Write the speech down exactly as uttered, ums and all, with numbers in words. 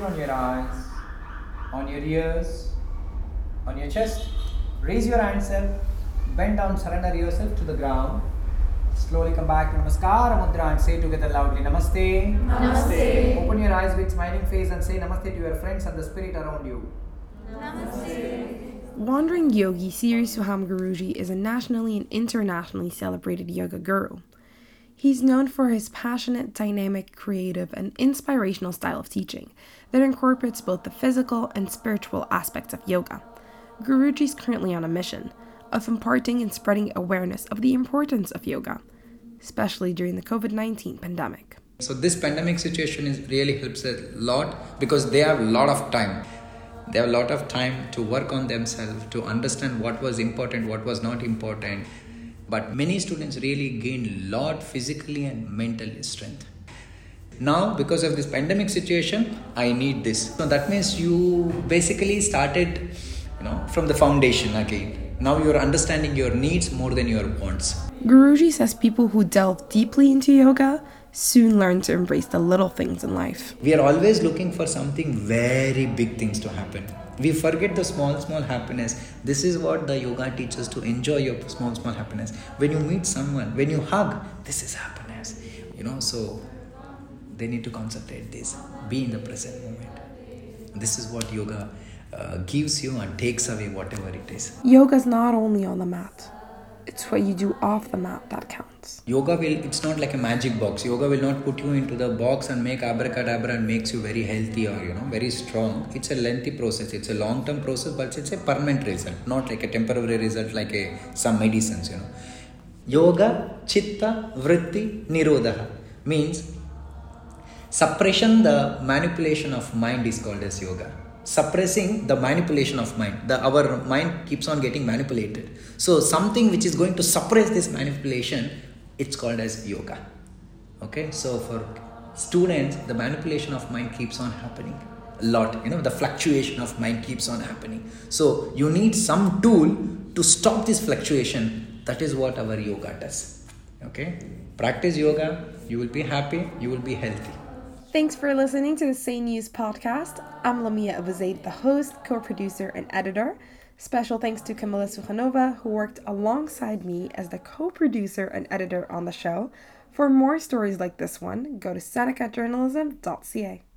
on your eyes, on your ears, on your chest. Raise your hands up, bend down, surrender yourself to the ground. Slowly come back to Namaskara Mudra and say together loudly Namaste. Namaste. Open your eyes with smiling face and say Namaste to your friends and the spirit around you. Namaste. Wandering Yogi Sri Suham Guruji is a nationally and internationally celebrated yoga guru. He's known for his passionate, dynamic, creative, and inspirational style of teaching that incorporates both the physical and spiritual aspects of yoga. Guruji is currently on a mission of imparting and spreading awareness of the importance of yoga, especially during the covid nineteen pandemic. So this pandemic situation is really helps a lot because they have a lot of time. They have a lot of time to work on themselves, to understand what was important, what was not important. But many students really gained a lot physically and mentally strength. Now, because of this pandemic situation, I need this. So that means you basically started, you know, from the foundation again. Now you're understanding your needs more than your wants. Guruji says people who delve deeply into yoga soon learn to embrace the little things in life. We are always looking for something very big things to happen. We forget the small, small happiness. This is what the yoga teaches, to enjoy your small, small happiness. When you meet someone, when you hug, this is happiness. You know, so they need to concentrate this. Be in the present moment. This is what yoga uh, gives you and takes away whatever it is. Yoga is not only on the mat. It's what you do off the mat that counts. Yoga will, it's not like a magic box. Yoga will not put you into the box and make abracadabra and makes you very healthy or, you know, very strong. It's a lengthy process. It's a long-term process, but it's a permanent result, not like a temporary result like a some medicines, you know. Yoga, chitta, vritti, nirodha means suppression, the manipulation of mind is called as yoga. Suppressing the manipulation of mind. The our mind keeps on getting manipulated. So something which is going to suppress this manipulation, it's called as yoga. Okay, so for students, the manipulation of mind keeps on happening a lot. You know, the fluctuation of mind keeps on happening. So you need some tool to stop this fluctuation. That is what our yoga does. Okay, practice yoga, you will be happy, you will be healthy. Thanks for listening to the Say News podcast. I'm Lamia Abuzaid, the host, co-producer, and editor. Special thanks to Camilla Sukhanova, who worked alongside me as the co-producer and editor on the show. For more stories like this one, go to seneca journalism dot c a.